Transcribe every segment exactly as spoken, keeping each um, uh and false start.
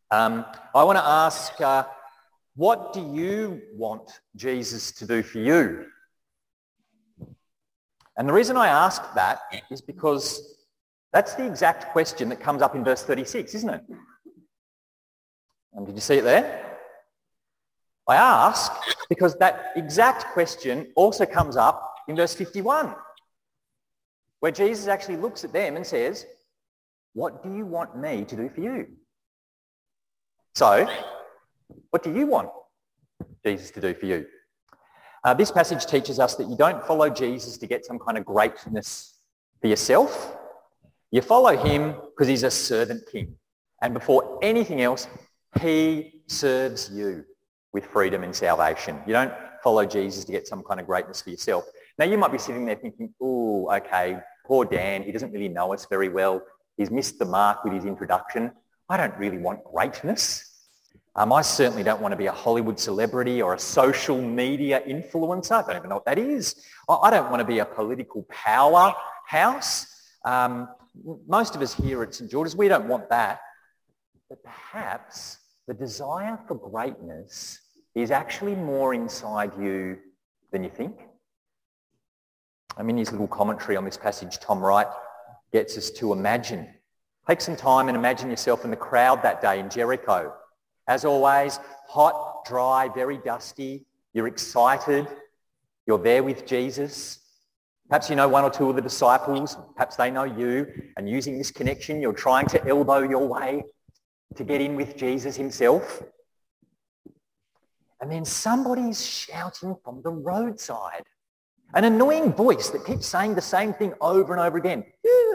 Um, I want to ask, uh, what do you want Jesus to do for you? And the reason I ask that is because that's the exact question that comes up in verse thirty-six, isn't it? Um, did you see it there? I ask because that exact question also comes up in verse fifty-one, where Jesus actually looks at them and says, what do you want me to do for you? So, what do you want Jesus to do for you? Uh, this passage teaches us that you don't follow Jesus to get some kind of greatness for yourself. You follow him because he's a servant king. And before anything else, he serves you with freedom and salvation. You don't follow Jesus to get some kind of greatness for yourself. Now, you might be sitting there thinking, oh, okay, poor Dan, he doesn't really know us very well. He's missed the mark with his introduction. I don't really want greatness. Um, I certainly don't want to be a Hollywood celebrity or a social media influencer. I don't even know what that is. I don't want to be a political powerhouse. Um, most of us here at St George's, we don't want that. But perhaps the desire for greatness is actually more inside you than you think. I mean, his little commentary on this passage, Tom Wright, gets us to imagine. Take some time and imagine yourself in the crowd that day in Jericho. As always, hot, dry, very dusty. You're excited. You're there with Jesus. Perhaps you know one or two of the disciples. Perhaps they know you. And using this connection, you're trying to elbow your way to get in with Jesus himself. And then somebody's shouting from the roadside. An annoying voice that keeps saying the same thing over and over again.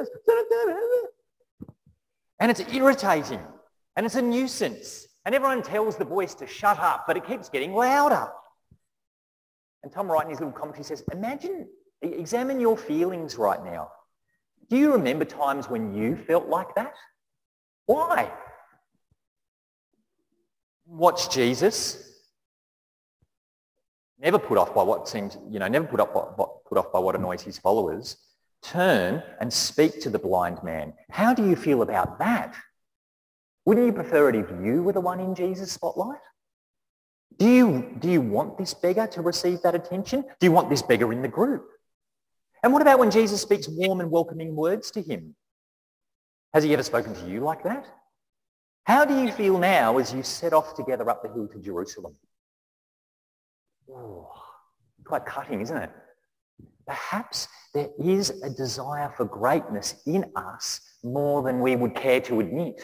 And it's irritating. And it's a nuisance. And everyone tells the voice to shut up, but it keeps getting louder. And Tom Wright in his little commentary says, imagine, examine your feelings right now. Do you remember times when you felt like that? Why? Watch Jesus. Never put off by what seems, you know, never put, up by, put off by what annoys his followers. Turn and speak to the blind man. How do you feel about that? Wouldn't you prefer it if you were the one in Jesus' spotlight? Do you, do you want this beggar to receive that attention? Do you want this beggar in the group? And what about when Jesus speaks warm and welcoming words to him? Has he ever spoken to you like that? How do you feel now as you set off together up the hill to Jerusalem? Oh, quite cutting, isn't it? Perhaps there is a desire for greatness in us more than we would care to admit.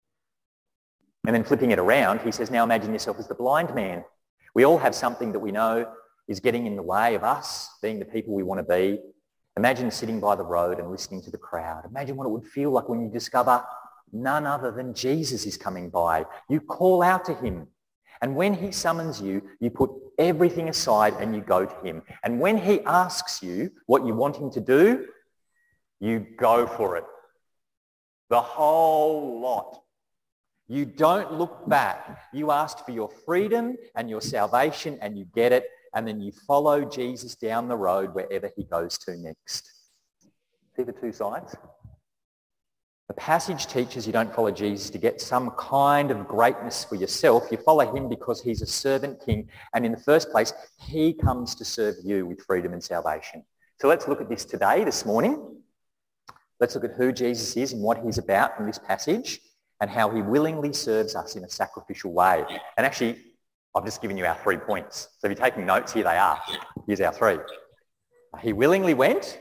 And then flipping it around, he says, now imagine yourself as the blind man. We all have something that we know is getting in the way of us being the people we want to be. Imagine sitting by the road and listening to the crowd. Imagine what it would feel like when you discover none other than Jesus is coming by. You call out to him. And when he summons you, you put everything aside and you go to him. And when he asks you what you want him to do, you go for it. The whole lot. You don't look back. You asked for your freedom and your salvation and you get it, and then you follow Jesus down the road wherever he goes to next. See the two sides? The passage teaches you don't follow Jesus to get some kind of greatness for yourself. You follow him because he's a servant king, and in the first place, he comes to serve you with freedom and salvation. So let's look at this today, this morning. Let's look at who Jesus is and what he's about in this passage, and how he willingly serves us in a sacrificial way. And actually, I've just given you our three points. So if you're taking notes, here they are. Here's our three. He willingly went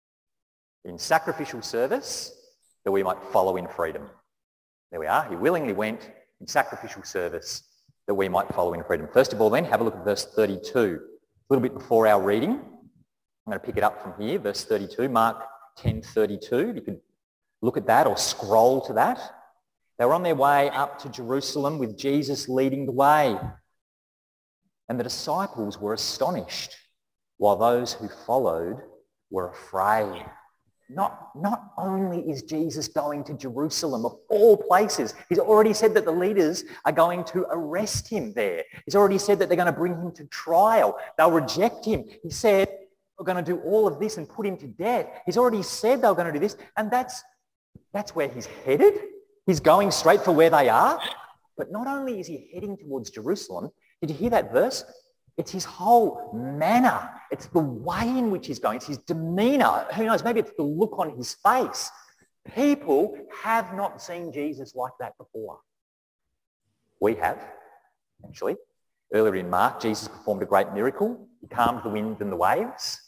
in sacrificial service that we might follow in freedom. There we are. He willingly went in sacrificial service that we might follow in freedom. First of all then, have a look at verse thirty-two. A little bit before our reading. I'm going to pick it up from here, verse thirty-two, Mark ten thirty-two. You could look at that or scroll to that. They were on their way up to Jerusalem with Jesus leading the way. And the disciples were astonished, while those who followed were afraid. Not, not only is Jesus going to Jerusalem, of all places, he's already said that the leaders are going to arrest him there. He's already said that they're going to bring him to trial. They'll reject him. He said, we're going to do all of this and put him to death. He's already said they're going to do this, and that's, that's where he's headed. He's going straight for where they are. But not only is he heading towards Jerusalem, did you hear that verse? It's his whole manner. It's the way in which he's going. It's his demeanour. Who knows, maybe it's the look on his face. People have not seen Jesus like that before. We have, actually. Earlier in Mark, Jesus performed a great miracle. He calmed the wind and the waves.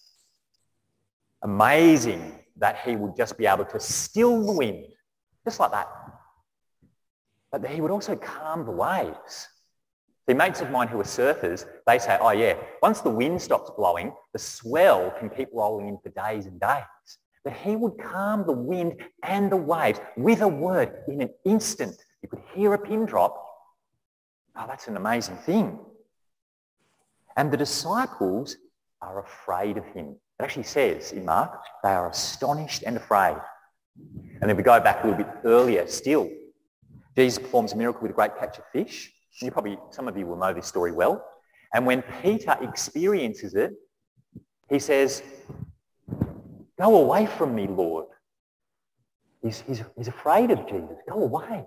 Amazing that he would just be able to still the wind, just like that. But that he would also calm the waves. The mates of mine who are surfers, they say, oh yeah, once the wind stops blowing, the swell can keep rolling in for days and days. But he would calm the wind and the waves with a word in an instant. You could hear a pin drop. Oh, that's an amazing thing. And the disciples are afraid of him. It actually says in Mark, they are astonished and afraid. And then we go back a little bit earlier still. Jesus performs a miracle with a great catch of fish. You probably, some of you will know this story well. And when Peter experiences it, he says, go away from me, Lord. He's, he's, he's afraid of Jesus. Go away.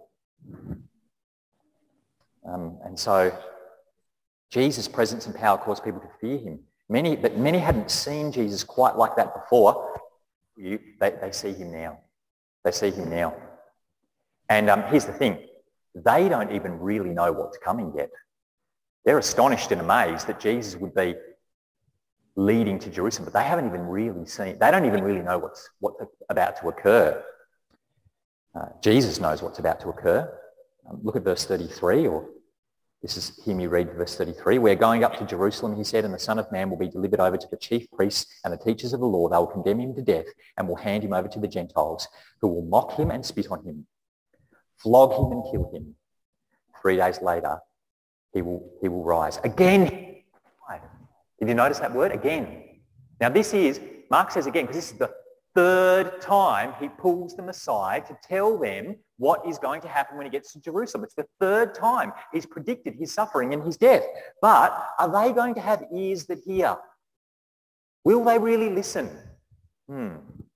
Um, and so Jesus' presence and power caused people to fear him. Many, but many hadn't seen Jesus quite like that before. You, they, they see him now. They see him now. And um, here's the thing. They don't even really know what's coming yet. They're astonished and amazed that Jesus would be leading to Jerusalem, but they haven't even really seen, they don't even really know what's, what's about to occur. Uh, Jesus knows what's about to occur. Um, look at verse thirty-three, or this is, hear me read verse thirty-three. We're going up to Jerusalem, he said, and the Son of Man will be delivered over to the chief priests and the teachers of the law. They will condemn him to death and will hand him over to the Gentiles, who will mock him and spit on him, flog him and kill him. Three days later, he will, he will rise. Again. Did you notice that word? Again. Now this is, Mark says again, because this is the third time he pulls them aside to tell them what is going to happen when he gets to Jerusalem. It's the third time he's predicted his suffering and his death. But are they going to have ears that hear? Will they really listen? Hmm.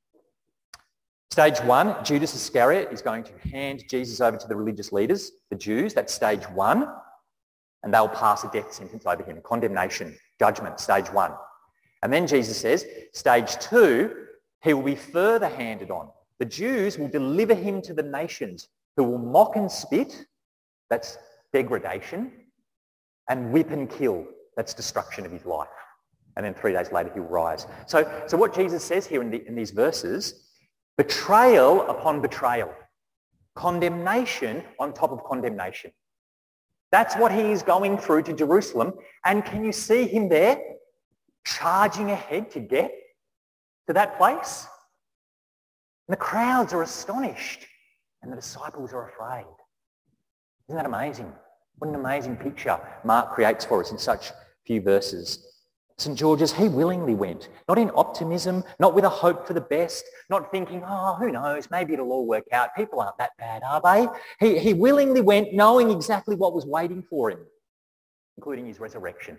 Stage one, Judas Iscariot is going to hand Jesus over to the religious leaders, the Jews. That's stage one. And they'll pass a death sentence over him, condemnation, judgment, stage one. And then Jesus says, stage two, he will be further handed on. The Jews will deliver him to the nations, who will mock and spit, that's degradation, and whip and kill, that's destruction of his life. And then three days later he'll rise. So, so what Jesus says here in, the, in these verses, betrayal upon betrayal, condemnation on top of condemnation. That's what he is going through to Jerusalem. And can you see him there charging ahead to get to that place? And the crowds are astonished and the disciples are afraid. Isn't that amazing? What an amazing picture Mark creates for us in such few verses. Saint George's, he willingly went, not in optimism, not with a hope for the best, not thinking, oh, who knows, maybe it'll all work out. People aren't that bad, are they? He, he willingly went knowing exactly what was waiting for him, including his resurrection.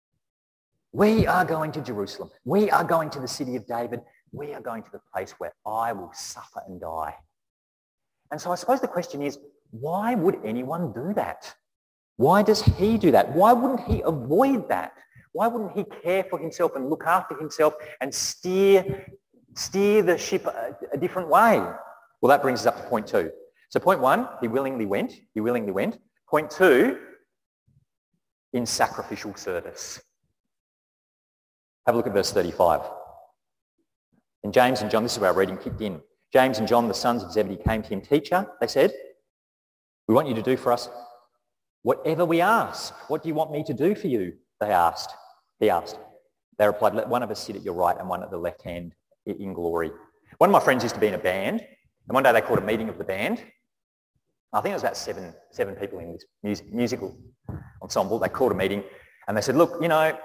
We are going to Jerusalem. We are going to the city of David. We are going to the place where I will suffer and die. And so I suppose the question is, why would anyone do that? Why does he do that? Why wouldn't he avoid that? Why wouldn't he care for himself and look after himself and steer, steer the ship a, a different way? Well, that brings us up to point two. So point one, he willingly went. He willingly went. Point two, in sacrificial service. Have a look at verse thirty-five. And James and John, this is where our reading kicked in. James and John, the sons of Zebedee, came to him. Teacher, they said, we want you to do for us whatever we ask. What do you want me to do for you? They asked. He asked. They replied, let one of us sit at your right and one at the left hand in glory. One of my friends used to be in a band, and one day they called a meeting of the band. I think it was about seven, seven people in this music, musical ensemble. They called a meeting and they said, look, you know,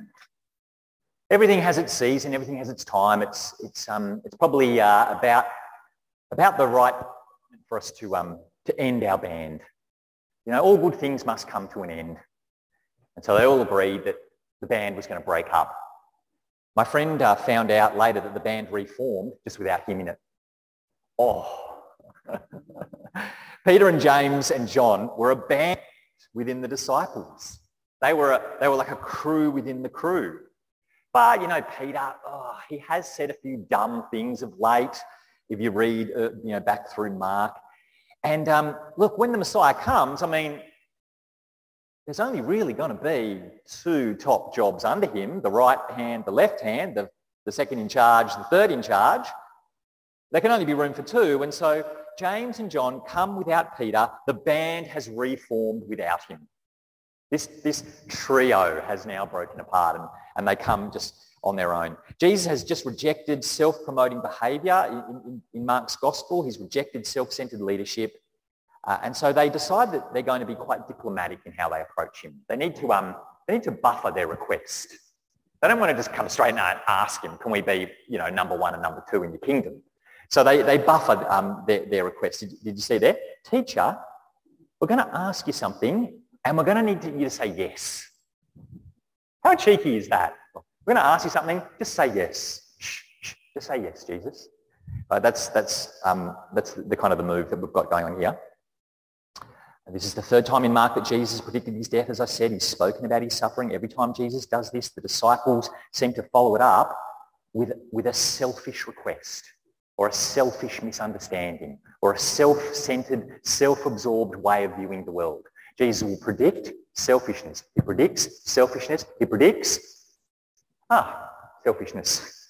everything has its season, everything has its time. It's, it's, um, it's probably uh, about, about the right for us to, um, to end our band. You know, all good things must come to an end. And so they all agreed that the band was going to break up. My friend uh, found out later that the band reformed just without him in it. Oh. Peter and James and John were a band within the disciples. They were, a, they were like a crew within the crew. But, you know, Peter, oh, he has said a few dumb things of late, if you read, uh, you know, back through Mark. And um, look, when the Messiah comes, I mean, there's only really going to be two top jobs under him, the right hand, the left hand, the, the second in charge, the third in charge. There can only be room for two. And so James and John come without Peter. The band has reformed without him. This, this trio has now broken apart and, and they come just on their own. Jesus has just rejected self-promoting behaviour in, in, in Mark's gospel. He's rejected self-centred leadership. Uh, and so they decide that they're going to be quite diplomatic in how they approach him. They need to, um, they need to buffer their request. They don't want to just come straight and ask him, can we be, you know, number one and number two in your kingdom? So they, they buffered um, their, their request. Did, did you see there? Teacher, we're going to ask you something and we're going to need you to say yes. How cheeky is that? We're going to ask you something, just say yes. Shh, shh, just say yes, Jesus. Uh, that's, that's, um, that's the kind of the move that we've got going on here. And this is the third time in Mark that Jesus predicted his death. As I said, he's spoken about his suffering. Every time Jesus does this, the disciples seem to follow it up with, with a selfish request or a selfish misunderstanding or a self-centered, self-absorbed way of viewing the world. Jesus will predict selfishness. He predicts selfishness. He predicts, ah, selfishness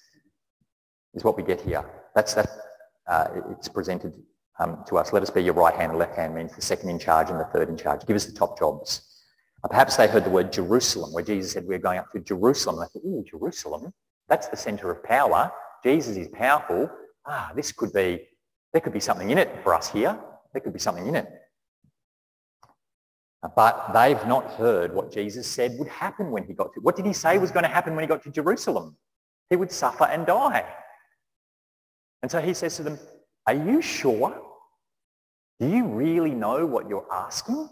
is what we get here. That's that. Uh, it's presented um, to us. Let us be your right hand and left hand means the second in charge and the third in charge. Give us the top jobs. Uh, perhaps they heard the word Jerusalem, where Jesus said we're going up to Jerusalem. And they thought, ooh, Jerusalem, that's the centre of power. Jesus is powerful. Ah, this could be, there could be something in it for us here. There could be something in it. But they've not heard what Jesus said would happen when he got to... What did he say was going to happen when he got to Jerusalem? He would suffer and die. And so he says to them, are you sure? Do you really know what you're asking?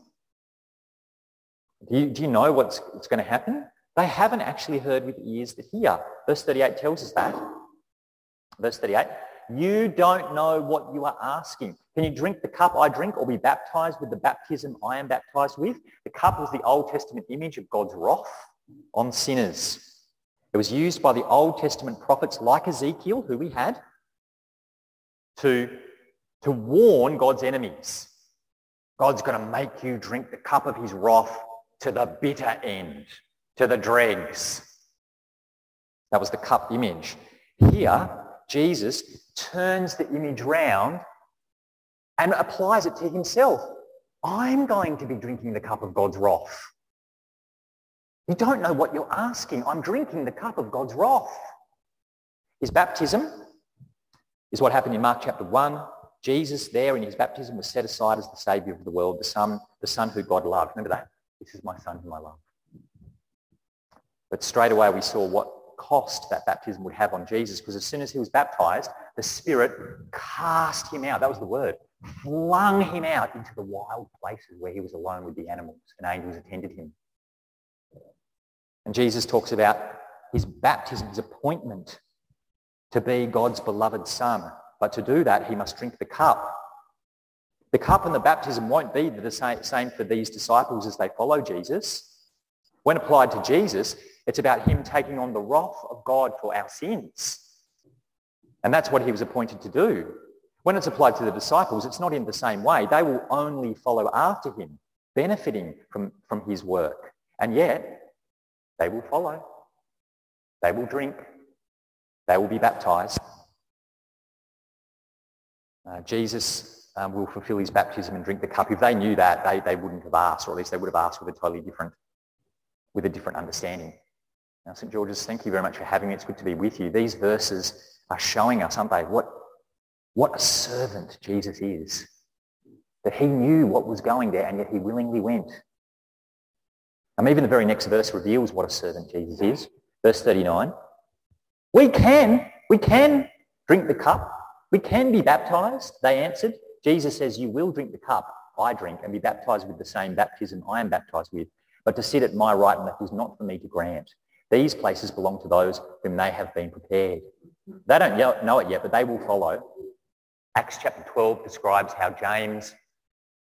Do you, do you know what's, what's going to happen? They haven't actually heard with ears that hear. Verse thirty-eight tells us that. Verse thirty-eight, you don't know what you are asking. Can you drink the cup I drink or be baptized with the baptism I am baptized with? The cup was the Old Testament image of God's wrath on sinners. It was used by the Old Testament prophets like Ezekiel, who we had, to, to warn God's enemies. God's going to make you drink the cup of his wrath to the bitter end, to the dregs. That was the cup image. Here, Jesus turns the image round and applies it to himself. I'm going to be drinking the cup of God's wrath. You don't know what you're asking. I'm drinking the cup of God's wrath. His baptism is what happened in Mark chapter one. Jesus there in his baptism was set aside as the Saviour of the world, the Son, the Son who God loved. Remember that? This is my Son whom I love. But straight away we saw what cost that baptism would have on Jesus, because as soon as he was baptized, the Spirit cast him out. That was the word. Flung him out into the wild places where he was alone with the animals and angels attended him. And Jesus talks about his baptism, his appointment to be God's beloved Son. But to do that, he must drink the cup. The cup and the baptism won't be the same for these disciples as they follow Jesus. When applied to Jesus, it's about him taking on the wrath of God for our sins. And that's what he was appointed to do. When it's applied to the disciples, it's not in the same way. They will only follow after him, benefiting from, from his work. And yet, they will follow. They will drink. They will be baptized. Uh, Jesus um, will fulfill his baptism and drink the cup. If they knew that, they, they wouldn't have asked, or at least they would have asked with a totally different, with a different understanding. Now, Saint George's, thank you very much for having me. It's good to be with you. These verses are showing us, aren't they, what, what a servant Jesus is. That he knew what was going there, and yet he willingly went. And even the very next verse reveals what a servant Jesus is. Verse thirty-nine. We can, we can drink the cup. We can be baptized, they answered. Jesus says, you will drink the cup I drink and be baptized with the same baptism I am baptized with. But to sit at my right and left is not for me to grant. These places belong to those whom they have been prepared. They don't know it yet, but they will follow. Acts chapter twelve describes how James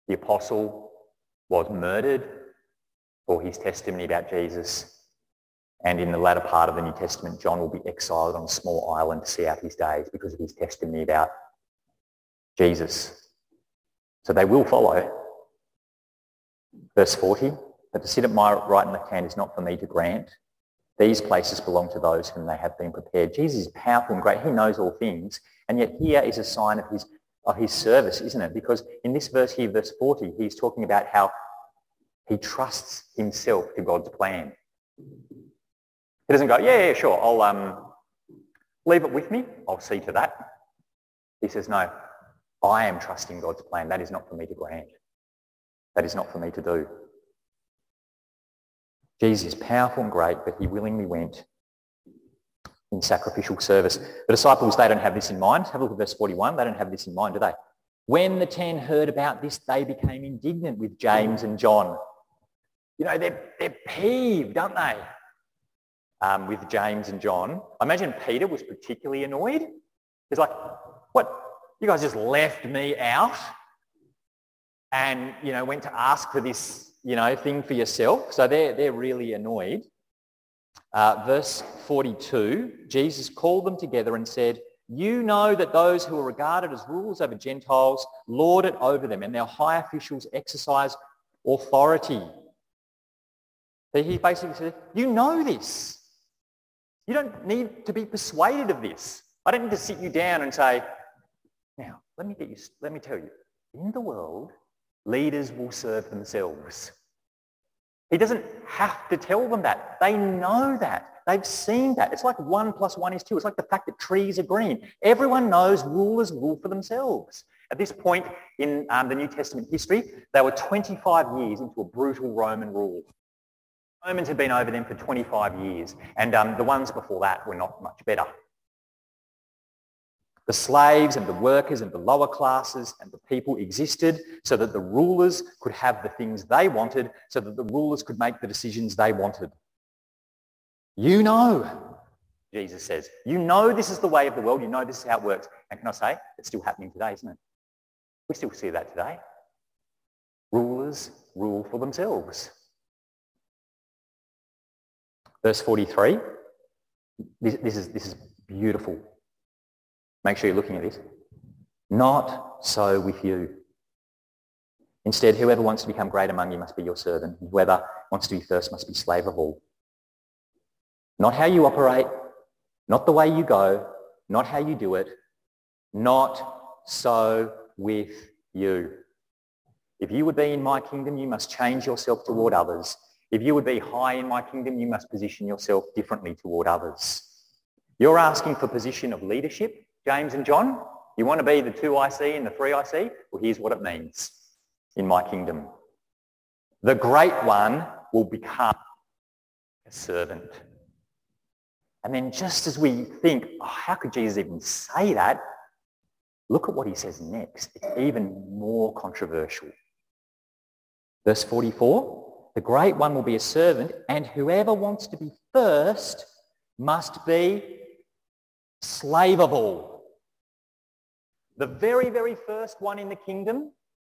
The apostle was murdered for his testimony about Jesus. And in the latter part of the New Testament, John will be exiled on a small island to see out his days because of his testimony about Jesus. So they will follow. Verse forty, but to sit at my right and left hand is not for me to grant. These places belong to those whom they have been prepared. Jesus is powerful and great. He knows all things. And yet here is a sign of his, of his service, isn't it? Because in this verse here, verse forty, he's talking about how he trusts himself to God's plan. He doesn't go, yeah, yeah, sure, I'll um, leave it with me. I'll see to that. He says, no, I am trusting God's plan. That is not for me to grant. That is not for me to do. Jesus is powerful and great, but he willingly went in sacrificial service. The disciples, they don't have this in mind. Have a look at verse forty-one. They don't have this in mind, do they? When the ten heard about this, they became indignant with James and John. You know, they're, they're peeved, aren't they? Um, with James and John. I imagine Peter was particularly annoyed. He's like, what? You guys just left me out and, you know, went to ask for this, you know, thing for yourself. So they're, they're really annoyed. Uh, verse forty-two, Jesus called them together and said, you know that those who are regarded as rulers over Gentiles lord it over them, and their high officials exercise authority. So he basically said, you know this. You don't need to be persuaded of this. I don't need to sit you down and say, now, let me get you, let me tell you, in the world, leaders will serve themselves. He doesn't have to tell them that. They know that. They've seen that. It's like one plus one is two. It's like the fact that trees are green. Everyone knows rulers rule for themselves. At this point in um, the New Testament history, they were twenty-five years into a brutal Roman rule. Romans had been over them for twenty-five years, and um, the ones before that were not much better. The slaves and the workers and the lower classes and the people existed so that the rulers could have the things they wanted, so that the rulers could make the decisions they wanted. You know, Jesus says, you know this is the way of the world, you know this is how it works. And can I say, it's still happening today, isn't it? We still see that today. Rulers rule for themselves. Verse forty-three, this, this, is, this is beautiful. Make sure you're looking at this. Not so with you. Instead, whoever wants to become great among you must be your servant. Whoever wants to be first must be slave of all. Not how you operate, not the way you go, not how you do it. Not so with you. If you would be in my kingdom, you must change yourself toward others. If you would be high in my kingdom, you must position yourself differently toward others. You're asking for position of leadership, James and John. You want to be the two I C and the three I C? Well, here's what it means in my kingdom. The great one will become a servant. And then just as we think, oh, how could Jesus even say that? Look at what he says next. It's even more controversial. Verse forty-four. The great one will be a servant, and whoever wants to be first must be slave of all. The very, very first one in the kingdom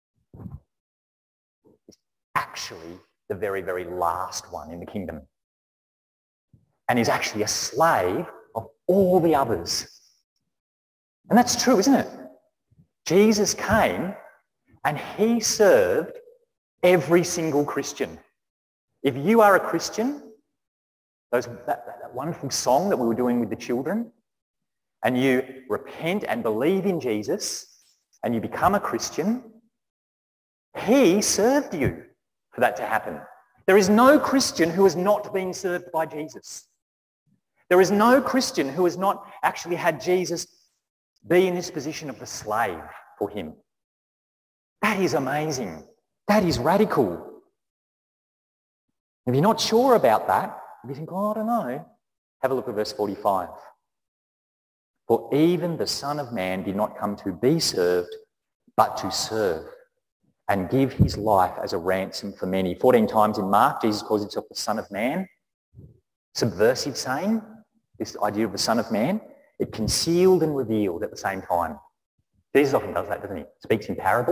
is actually the very, very last one in the kingdom, and is actually a slave of all the others. And that's true, isn't it? Jesus came and he served every single Christian. If you are a Christian, those, that, that wonderful song that we were doing with the children, and you repent and believe in Jesus, and you become a Christian, he served you for that to happen. There is no Christian who has not been served by Jesus. There is no Christian who has not actually had Jesus be in this position of the slave for him. That is amazing. That is radical. If you're not sure about that, if you think, oh, I don't know, have a look at verse forty-five. For even the Son of Man did not come to be served, but to serve and give his life as a ransom for many. fourteen times in Mark, Jesus calls himself the Son of Man. Subversive saying, this idea of the Son of Man. It concealed and revealed at the same time. Jesus often does that, doesn't he? Speaks in parables.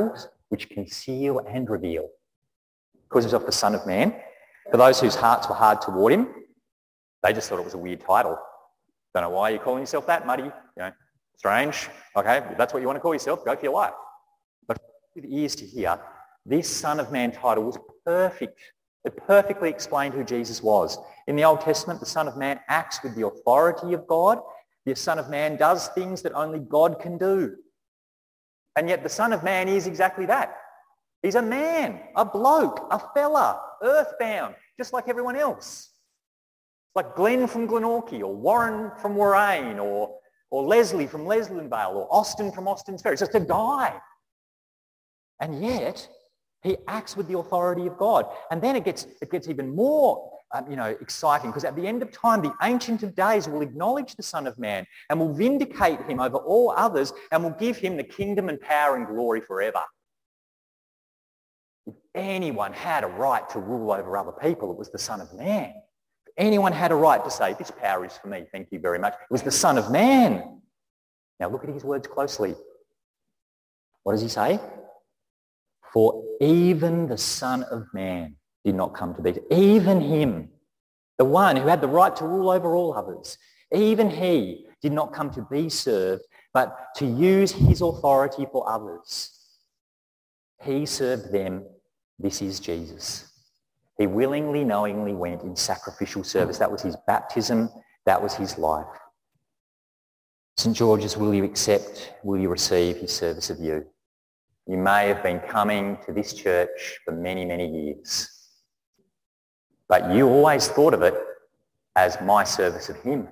which conceal and reveal. He calls himself the Son of Man. For those whose hearts were hard toward him, they just thought it was a weird title. Don't know why you're calling yourself that, muddy, you know, strange. Okay, if that's what you want to call yourself, go for your life. But with ears to hear, this Son of Man title was perfect. It perfectly explained who Jesus was. In the Old Testament, the Son of Man acts with the authority of God. The Son of Man does things that only God can do. And yet the Son of Man is exactly that. He's a man, a bloke, a fella, earthbound, just like everyone else. It's like Glenn from Glenorchy, or Warren from Warrane, or, or Leslie from Leslievale, or Austin from Austin's Ferry. It's just a guy. And yet, he acts with the authority of God. And then it gets, it gets even more um, you know, exciting, because at the end of time, the Ancient of Days will acknowledge the Son of Man and will vindicate him over all others and will give him the kingdom and power and glory forever. If anyone had a right to rule over other people, it was the Son of Man. If anyone had a right to say, this power is for me, thank you very much, it was the Son of Man. Now look at his words closely. What does he say? For even the Son of Man did not come to be. Even him, the one who had the right to rule over all others, even he did not come to be served, but to use his authority for others. He served them. This is Jesus. He willingly, knowingly went in sacrificial service. That was his baptism. That was his life. Saint George's, will you accept, will you receive his service of you? You may have been coming to this church for many, many years, but you always thought of it as my service of him.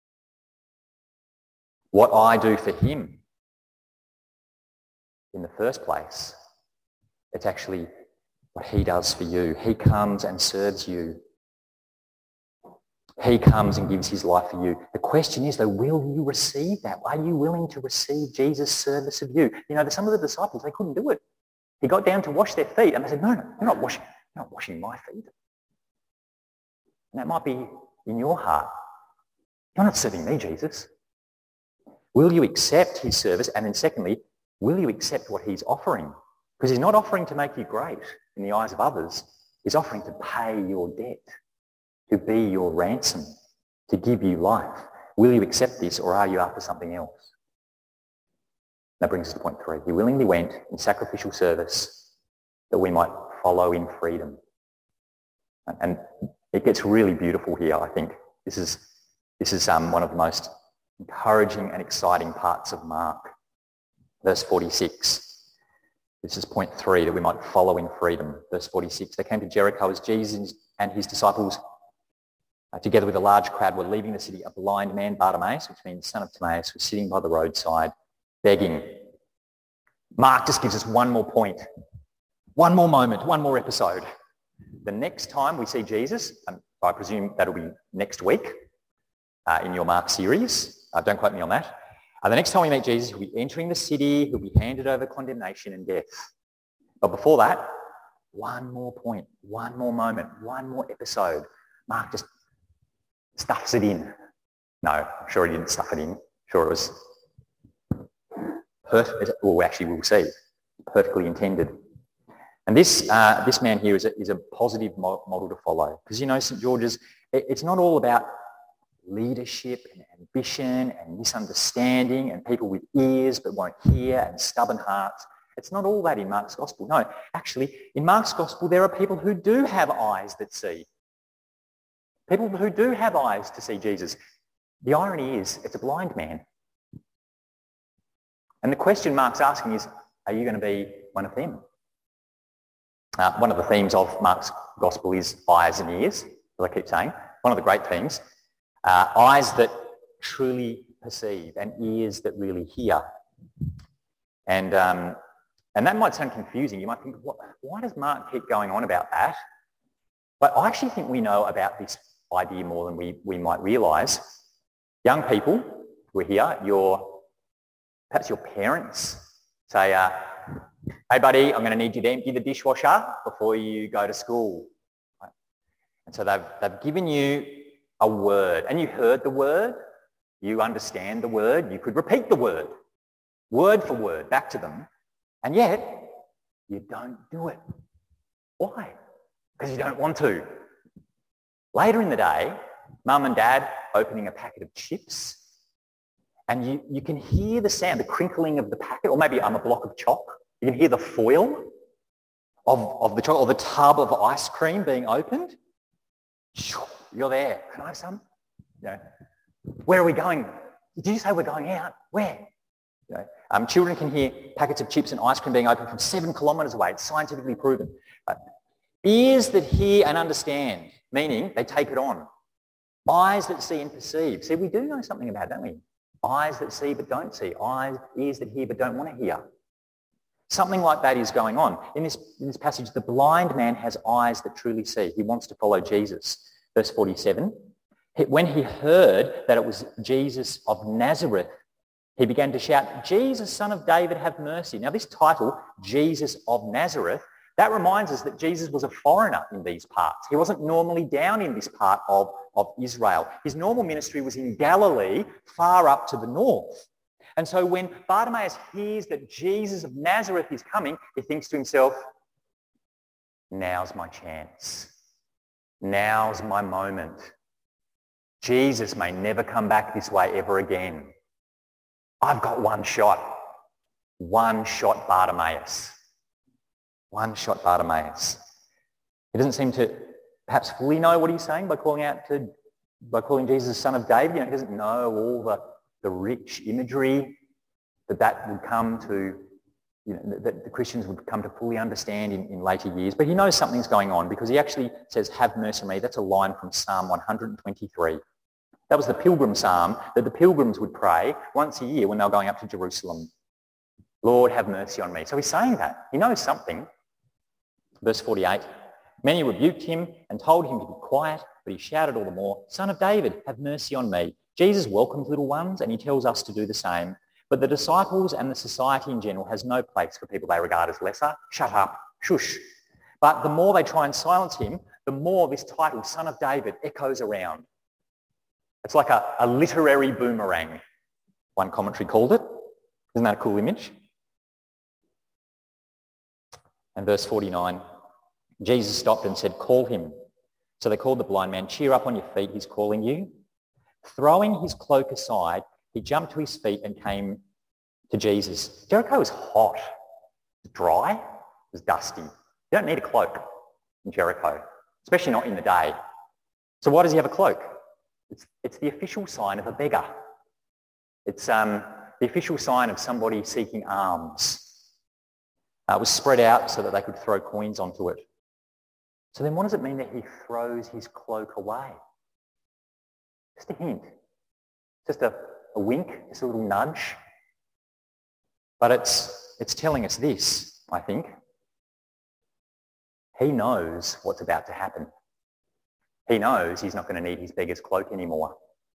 What I do for him in the first place, it's actually what he does for you. He comes and serves you. He comes and gives his life for you. The question is, though, will you receive that? Are you willing to receive Jesus' service of you? You know, some of the disciples, they couldn't do it. He got down to wash their feet and they said, no, no, you're not washing, you're not washing my feet. And that might be in your heart. You're not serving me, Jesus. Will you accept his service? And then secondly, will you accept what he's offering? Because he's not offering to make you great in the eyes of others. He's offering to pay your debt, to be your ransom, to give you life. Will you accept this, or are you after something else? That brings us to point three. He willingly went in sacrificial service that we might follow in freedom. And it gets really beautiful here, I think. This is, this is um, one of the most encouraging and exciting parts of Mark. Verse forty-six. This is point three, that we might follow in freedom. Verse forty-six. They came to Jericho as Jesus and his disciples, uh, together with a large crowd, were leaving the city. A blind man, Bartimaeus, which means son of Timaeus, was sitting by the roadside begging. Mark just gives us one more point, one more moment, one more episode. The next time we see Jesus, um, I presume that'll be next week uh, in your Mark series. Uh, don't quote me on that. Uh, the next time we meet Jesus, he'll be entering the city, he'll be handed over condemnation and death. But before that, one more point, one more moment, one more episode. Mark just stuffs it in. No, I'm sure he didn't stuff it in. I'm sure it was perfect. Well, actually, we'll see. Perfectly intended. And this uh, this man here is a, is a positive mo- model to follow. Because, you know, Saint George's, it, it's not all about leadership and ambition and misunderstanding and people with ears but won't hear and stubborn hearts. It's not all that in Mark's gospel. No, actually, in Mark's gospel, there are people who do have eyes that see. People who do have eyes to see Jesus. The irony is, it's a blind man. And the question Mark's asking is, are you going to be one of them? Uh, one of the themes of Mark's gospel is eyes and ears, as I keep saying. One of the great themes. Uh, eyes that truly perceive and ears that really hear. And um, and that might sound confusing. You might think, what, why does Mark keep going on about that? But I actually think we know about this idea more than we, we might realise. Young people who are here, your, perhaps your parents say, uh, hey buddy, I'm going to need you to empty the dishwasher before you go to school. Right? And so they've, they've given you a word, and you heard the word, you understand the word, you could repeat the word, word for word, back to them. And yet, you don't do it. Why? Because you don't want to. Later in the day, mum and dad opening a packet of chips, and you, you can hear the sound, the crinkling of the packet, or maybe um, a block of chalk. You can hear the foil of, of the chocolate, or the tub of ice cream being opened. You're there. Can I have some? You know, where are we going? Did you say we're going out? Where? You know, um, children can hear packets of chips and ice cream being opened from seven kilometres away. It's scientifically proven. Uh, ears that hear and understand, meaning they take it on. Eyes that see and perceive. See, we do know something about it, don't we? Eyes that see but don't see. Eyes, ears that hear but don't want to hear. Something like that is going on. In this, in this passage, the blind man has eyes that truly see. He wants to follow Jesus. Verse forty-seven, when he heard that it was Jesus of Nazareth, he began to shout, Jesus, son of David, have mercy. Now this title, Jesus of Nazareth, that reminds us that Jesus was a foreigner in these parts. He wasn't normally down in this part of, of Israel. His normal ministry was in Galilee, far up to the north. And so when Bartimaeus hears that Jesus of Nazareth is coming, he thinks to himself, now's my chance. Now's my moment. Jesus may never come back this way ever again. I've got one shot. One shot Bartimaeus. One shot Bartimaeus. He doesn't seem to perhaps fully know what he's saying by calling out to, by calling Jesus son of David. You know, he doesn't know all the, the rich imagery that that would come to, you know, that the Christians would come to fully understand in, in later years. But he knows something's going on because he actually says, have mercy on me. That's a line from Psalm one hundred twenty-three. That was the pilgrim psalm that the pilgrims would pray once a year when they were going up to Jerusalem. Lord, have mercy on me. So he's saying that. He knows something. Verse forty-eight, many rebuked him and told him to be quiet, but he shouted all the more, Son of David, have mercy on me. Jesus welcomes little ones and he tells us to do the same. But the disciples and the society in general has no place for people they regard as lesser. Shut up, shush. But the more they try and silence him, the more this title, Son of David, echoes around. It's like a, a literary boomerang, one commentary called it. Isn't that a cool image? And verse forty-nine, Jesus stopped and said, call him. So they called the blind man, cheer up on your feet, he's calling you. Throwing his cloak aside, he jumped to his feet and came to Jesus. Jericho was hot, it was dry, it was dusty. You don't need a cloak in Jericho, especially not in the day. So why does he have a cloak? It's, it's the official sign of a beggar. It's um, the official sign of somebody seeking alms. Uh, it was spread out so that they could throw coins onto it. So then what does it mean that he throws his cloak away? Just a hint. Just a, a wink, just a little nudge. But it's, it's telling us this, I think. He knows what's about to happen. He knows he's not going to need his beggar's cloak anymore.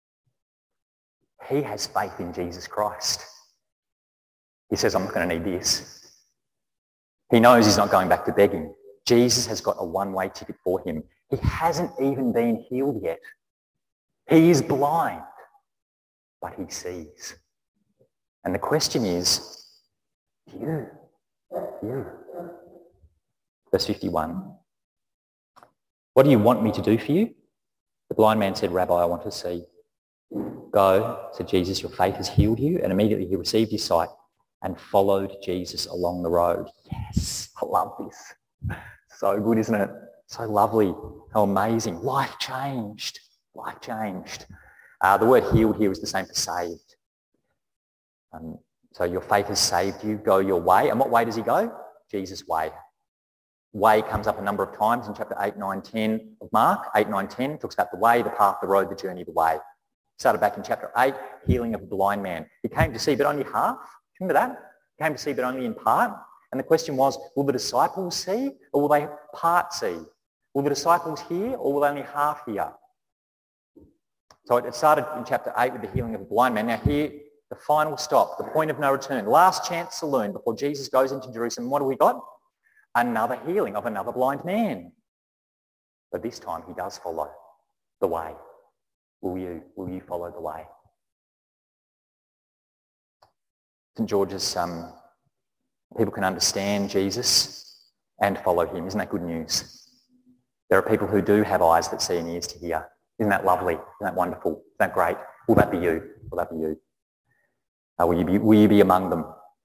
He has faith in Jesus Christ. He says, I'm not going to need this. He knows he's not going back to begging. Jesus has got a one-way ticket for him. He hasn't even been healed yet. He is blind, but he sees. And the question is, you, you. Verse fifty-one. What do you want me to do for you? The blind man said, Rabbi, I want to see. Go, said Jesus, your faith has healed you. And immediately he received his sight and followed Jesus along the road. Yes, I love this. So good, isn't it? So lovely. How amazing. Life changed. Life changed. Uh, the word healed here is the same for saved. Um, so your faith has saved you. Go your way. And what way does he go? Jesus' way. Way comes up a number of times in chapter eight, nine, ten of Mark. eight, nine, ten talks about the way, the path, the road, the journey, the way. Started back in chapter eight, healing of a blind man. He came to see but only half. Remember that? He came to see but only in part. And the question was, will the disciples see or will they part see? Will the disciples hear or will they only half hear? So it started in chapter eight with the healing of a blind man. Now here, the final stop, the point of no return. Last chance saloon before Jesus goes into Jerusalem. What have we got? Another healing of another blind man. But this time he does follow the way. Will you? Will you follow the way? Saint George's um, People can understand Jesus and follow him. Isn't that good news? There are people who do have eyes that see and ears to hear. Isn't that lovely? Isn't that wonderful? Isn't that great? Will that be you? Will that be you? Uh, will you be, will you be among them?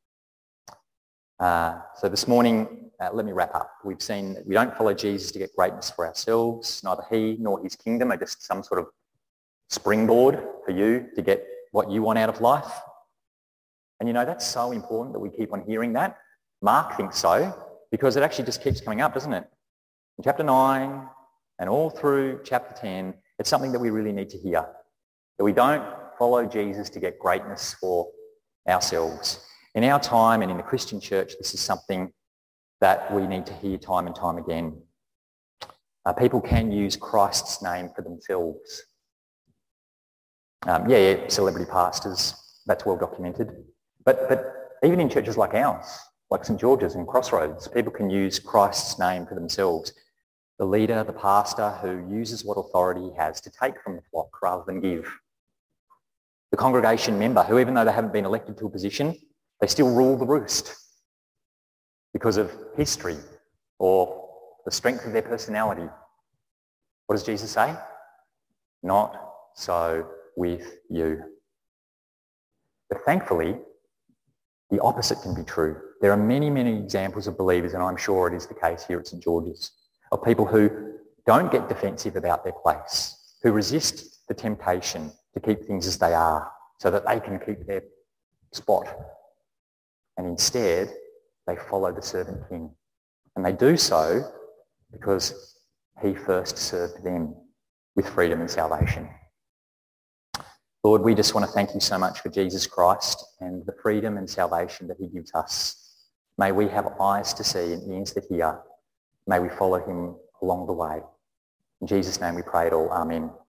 Uh, so this morning, uh, let me wrap up. We've seen that we don't follow Jesus to get greatness for ourselves. Neither he nor his kingdom are just some sort of springboard for you to get what you want out of life. And you know, that's so important that we keep on hearing that. Mark thinks so, because it actually just keeps coming up, doesn't it? In chapter nine and all through chapter ten, it's something that we really need to hear. That we don't follow Jesus to get greatness for ourselves. In our time and in the Christian church, this is something that we need to hear time and time again. Uh, people can use Christ's name for themselves. Um, yeah, yeah, celebrity pastors, that's well documented. But, but even in churches like ours, like St George's and Crossroads, people can use Christ's name for themselves. The leader, the pastor who uses what authority he has to take from the flock rather than give. The congregation member who, even though they haven't been elected to a position, they still rule the roost because of history or the strength of their personality. What does Jesus say? Not so with you. But thankfully, the opposite can be true. There are many, many examples of believers, and I'm sure it is the case here at St George's, of people who don't get defensive about their place, who resist the temptation to keep things as they are so that they can keep their spot. And instead, they follow the servant king. And they do so because he first served them with freedom and salvation. Lord, we just want to thank you so much for Jesus Christ and the freedom and salvation that he gives us. May we have eyes to see and ears to hear. May we follow him along the way. In Jesus' name we pray it all. Amen.